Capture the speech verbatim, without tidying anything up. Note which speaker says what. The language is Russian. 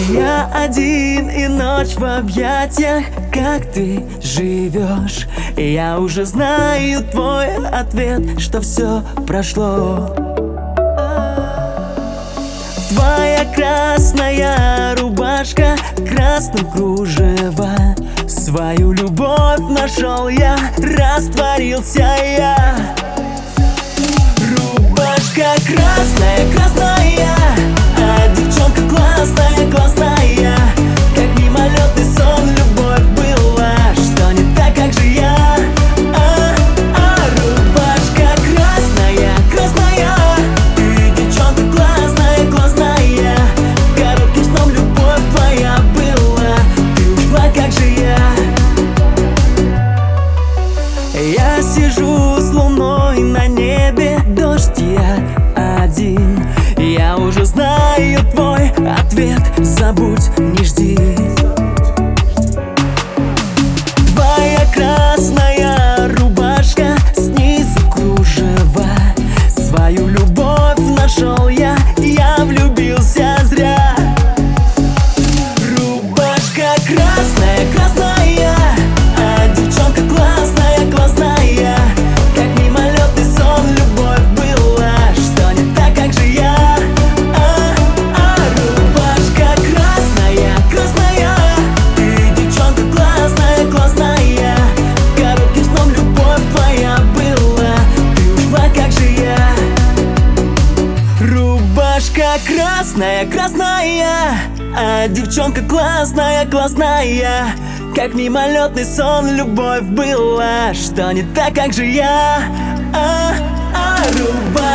Speaker 1: Я один и ночь в объятиях, как ты живешь. Я уже знаю твой ответ, что все прошло. Твоя красная рубашка, красным кружева. Свою любовь нашел я, растворился я. Рубашка красная, красная, а девчонка классная, классная. Как мимолетный сон, любовь была, что не так, как же я. А, а, рубашка красная, красная, ты девчонка классная, классная. Коротким сном любовь твоя была, ты ушла, как же я. Я сижу с луной на небе, дождь я один. Я уже знаю твой ответ, забудь, не жди. Твоя красная рубашка, снизу кружева. Свою любовь нашел я, я влюбился зря. Рубашка красная, красная, а девчонка классная, классная. Как мимолетный сон, любовь была, что не так, как же я. А, а, рубашка красная, красная, ты девчонка классная, классная. Коротким сном любовь твоя была, ты ушла, как же я. Рубашка красная, красная, а девчонка классная, классная. Как мимолетный сон, любовь была, что не так, как же я. А, а, рубашка